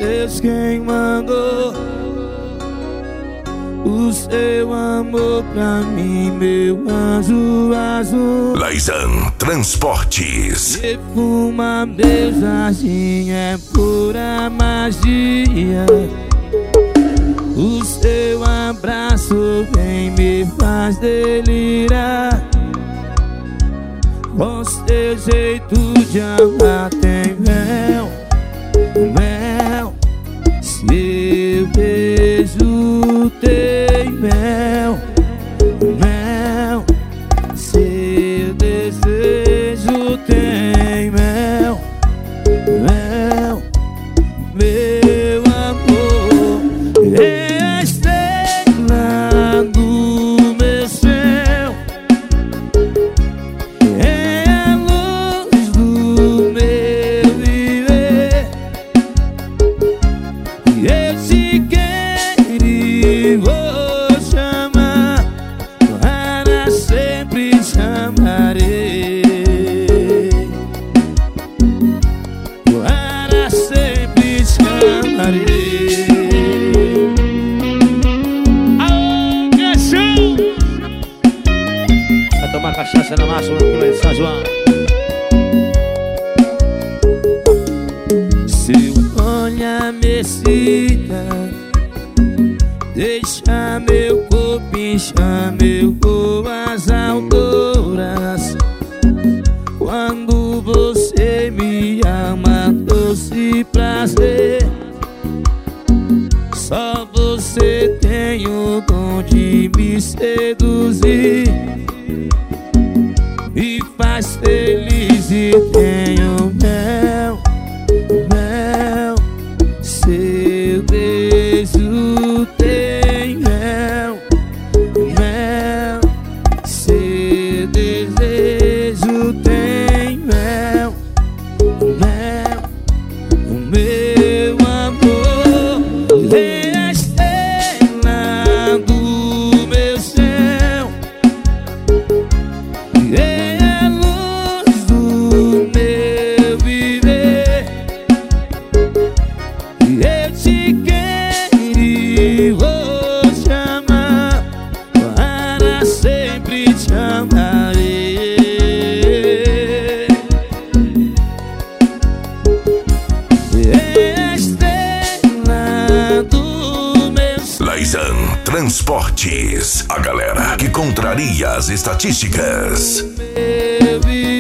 Deus quem mandou o seu amor pra mim, meu anjo azul. Laizan Transportes. Perfuma meu jardim, é pura magia. O seu abraço vem me faz delirar. Com seu jeito de amar tem mel, mel. Seu beijo tem mel, mel. Seu desejo tem mel, mel. Meu amor é a estrela do meu céu, é a luz do meu viver. E eu te quero e vou chamar, para sempre chamarei, para sempre chamarei. Aô, cachorro! Vai tomar cachaça na massa, de São João. Seu olhar me excita, deixa meu corpo inchar, meu corpo às alturas. Quando você me ama, doce prazer. Só você tem o dom de me seduzir, me faz feliz e tenho mel, mel. Seu beijo tem mel, mel. Seu desejo tem mel, mel. O meu amor é a estrela do meu céu, é a luz do meu viver. E eu te quero e vou chamar, para sempre te amarei. É a estrela do meu céu. Laizan Transportes. A galera que contraria as estatísticas. Meu viver.